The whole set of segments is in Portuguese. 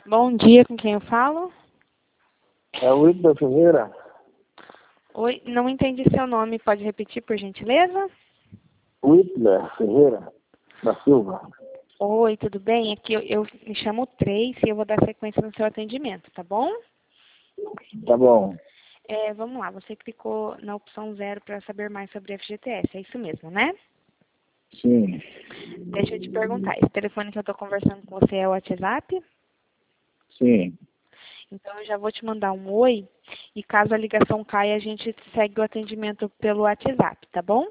Bom dia, com quem eu falo? É o Whitler Ferreira? Oi, não entendi seu nome, pode repetir, por gentileza? Whitler Ferreira da Silva. Oi, tudo bem? Aqui eu me chamo Tracy e eu vou dar sequência no seu atendimento, tá bom? Tá bom. Vamos lá, você clicou na opção 0 para saber mais sobre FGTS, é isso mesmo, né? Sim. Deixa eu te perguntar, esse telefone que eu estou conversando com você é o WhatsApp? Sim. Então eu já vou te mandar um oi e caso a ligação caia, a gente segue o atendimento pelo WhatsApp, tá bom?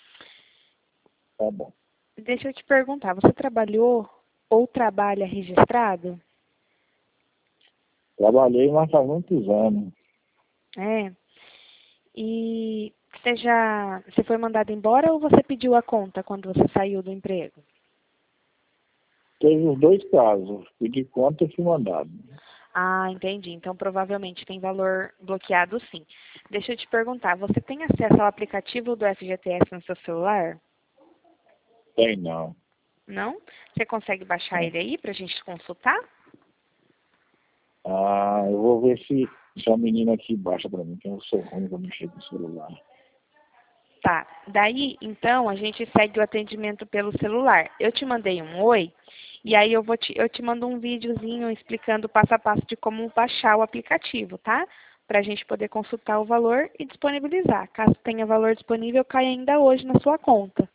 Tá bom. Deixa eu te perguntar, você trabalhou ou trabalha registrado? Trabalhei, mas há muitos anos. É. E você foi mandado embora ou você pediu a conta quando você saiu do emprego? Teve os dois casos. Pedi conta e fui mandado. Ah, entendi. Então provavelmente tem valor bloqueado sim. Deixa eu te perguntar, você tem acesso ao aplicativo do FGTS no seu celular? Tem não. Não? Você consegue baixar É. ele aí para a gente consultar? Eu vou ver se a menina aqui baixa pra mim, que eu sou ruim pra mexer com o celular. Tá. Daí, então, a gente segue o atendimento pelo celular. Eu te mandei um oi, e aí eu te mando um videozinho explicando passo a passo de como baixar o aplicativo, tá? Para a gente poder consultar o valor e disponibilizar. Caso tenha valor disponível, cai ainda hoje na sua conta.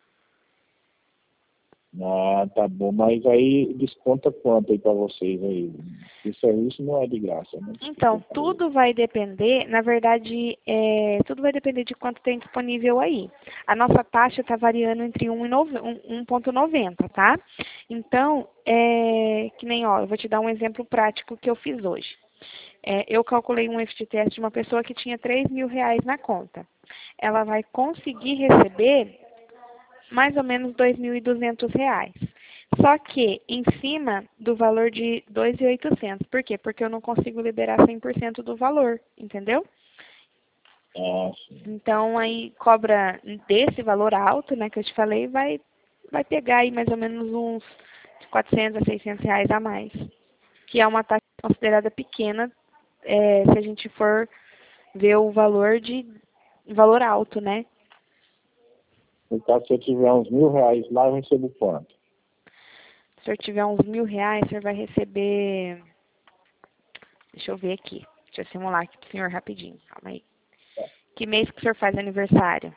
Tá bom. Mas aí desconta quanto aí pra vocês aí? Esse serviço não é de graça, né? Então, tudo vai depender, na verdade, tudo vai depender de quanto tem disponível aí. A nossa taxa está variando entre 1,90, tá? Então, que nem, ó, eu vou te dar um exemplo prático que eu fiz hoje. Eu calculei um FGTS de uma pessoa que tinha R$ 3.000 na conta. Ela vai conseguir receber mais ou menos R$ 2.200. Só que em cima do valor de 2.800. Por quê? Porque eu não consigo liberar 100% do valor, entendeu? Sim. Então aí cobra desse valor alto, né, que eu te falei, vai pegar aí mais ou menos uns R$ 400 a R$ 600 a mais, que é uma taxa considerada pequena, se a gente for ver o valor alto, né? No caso, se eu tiver uns R$ 1.000 lá, eu recebo quanto? Se eu tiver uns R$ 1.000, você vai receber. Deixa eu ver aqui. Deixa eu simular aqui pro senhor rapidinho. Calma aí. Que mês que o senhor faz aniversário?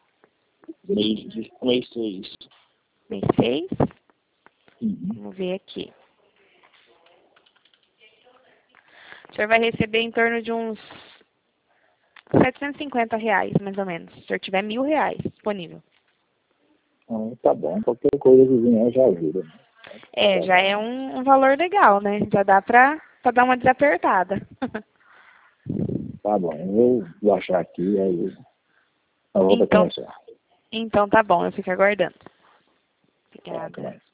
Mês 6. Mês 6? Uhum. Vamos ver aqui. O senhor vai receber em torno de uns R$ 750, mais ou menos. Se o senhor tiver R$ 1.000 disponível. Tá bom. Qualquer coisa que vier já ajuda. Já é um valor legal, né? Já dá pra dar uma desapertada. Tá bom. Eu vou achar aqui, aí a volta Então, começar. então tá bom, eu fico aguardando. Tá, Obrigada. começa.